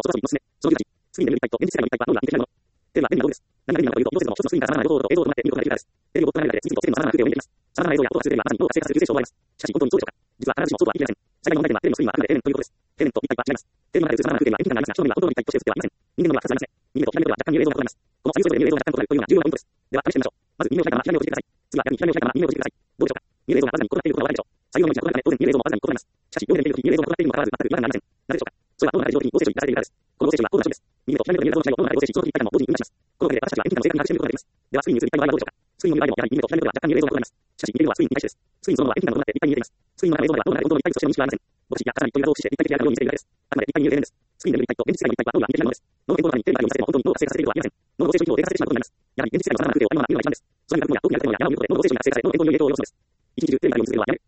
その娘、その友達、スクリーンで見る一体と現実世界の一体はどんな見てきたもの。テレビは何がどうです。何が何なのかというと、要するにその一つのスクリーンから様々な情報と映像を伴って見ることができるからです。テレビをボットがないだけで次々とテレビの様々な風景を見ていきます。様々な映像や音がするテレビはまさに脳が活性化する救世主を奪われます。しかし本当にそうでしょうか。実は必ずしもそうとは言い切れません。最大の問題点はテレビのスクリーンはあくまでエレメントということです。エレメントと一体は違います。テレビの中で映る様々な風景には遠近感がありますが、人には本当の一体として映ってはいません。人間のは二つありますね。人間と光のは若干見える映像が異なります。この左右相互で見える映像が若干異なるというのが重要なポイントです。では試してみましょう。まず右の左から左目を閉じてください。次は逆に左の左から右目を閉じてください。どうでしょうか。見える映像がわずかに異なっていることがわかるでしょう。左右の道が異なるため当然見える映像もわずかに異なります。しかし両目で見るとき見える映像が異なっているにもかかわらず全く違和感がありません。なぜでしょうか。それは脳の中で自動的に合成処理に出されているからです。この合成処理はどんな処理です。右目と左目と見える映像の違いを脳の中で合成し、その時一体感も同時に生み出します。このおかげで私たちは遠近感の正確な学習を見ることができます。ではスクリーンに映る一体の場合はどうでしょうか。スクリーンの見る場合でもやはり右目と左目では若干見える映像が異なります。しかし見ているのはスクリーンに対してです。スクリーンそのものは遠近感となって立体に見えています。スクリーンの中の映像では脳の中で本当の立体としての認識はありません。僕たちがさらにという画像を駆使して立体的であるように見せているだけです。あくまで立体に見えるだけです。スクリーンで見る立体と現実世界の立体はどんな見てきたものです。脳の健康の中にテレビがあるように見せても本当に脳が活性化されているとは言いません。脳の合成処理を低下させてしまうことになります。やはり現実世界の様々な風景をありのまま見るのが一番です。その見方もや遠くにあるものや山を見ることで脳の合成処理が発生され脳の健康に良い影響を及ぼすのです。一日中テレビがあるように見せるのはやめ